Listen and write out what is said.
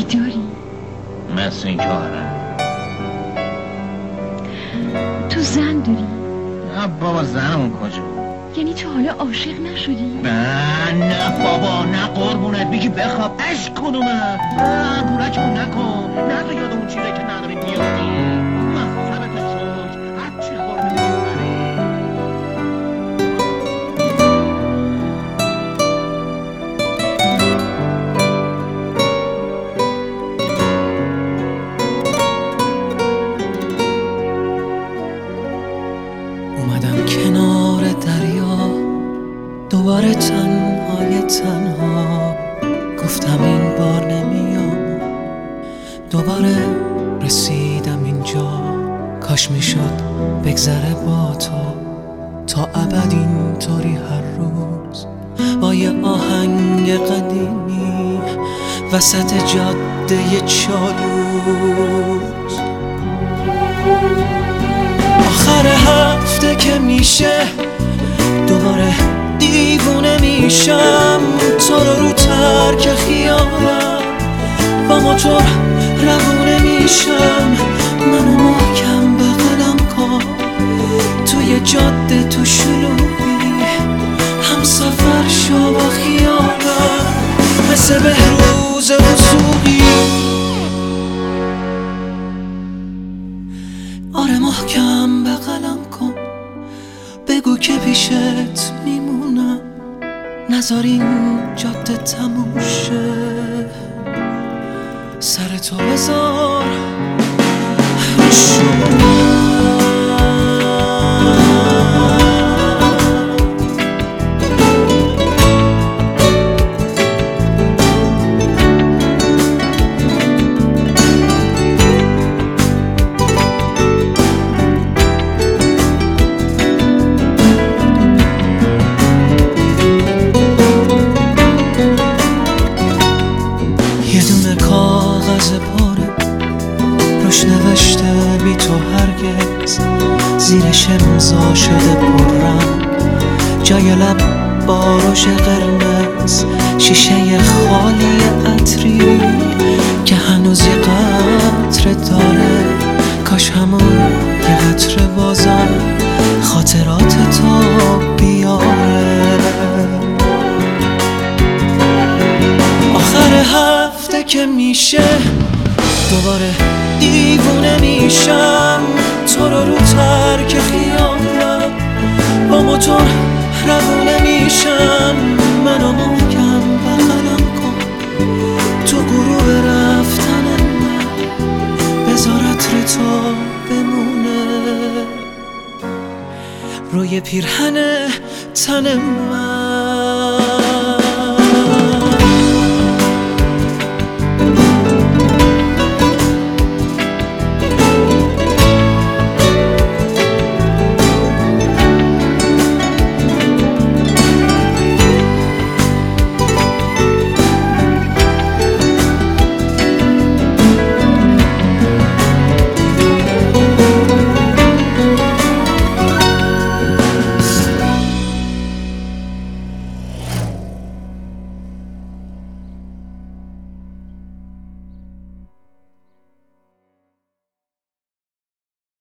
داری؟ مثل این که آره. تو زن داری؟ نه بابا زنمون کجا؟ یعنی تو حالا عاشق نشدی؟ نه بابا نه قربونت بگی بخواب اش کنومه بورکمون نکن نه تو یاد اون چیزایی که نداریم بیافتی مذهبت چوک هرچی خورده میبری. اومدم کنار دریا دوباره تنها گفتم این بار نمیام دوباره رسیدم اینجا کاش میشد بگذره با تو تا ابد اینطوری هر روز با یه آهنگ قدیمی وسط جاده چالوس آخر هفته که میشه دوباره دیوونه میشم تو رو ترک خیالم با موتور روونه میشم منو محکم بغلم کن توی جاده تو شلوغی هم سفر شو با خیالم مثل بهروز وثوقی آره محکم بغلم کن بگو که پیشت میمونم نذار این جاده تموم شه سر تو بذار رو شونم یه دونه کاغذ پاره روش نوشته بی تو هرگز زیرش امضا شده پررنگ جای لب با رژ قرمز شیشه خالی عطری که هنوز یه قطره داره کاش همون یه قطره بازم خاطرات تو بیاره آخر هفته که میشه دوباره دیوونه میشم تو رو ترک خیالم با موتور روونه میشم منو محکم بغلم کن تو غروب رفتن من بذار عطر تو بمونه روی پیرهن تن من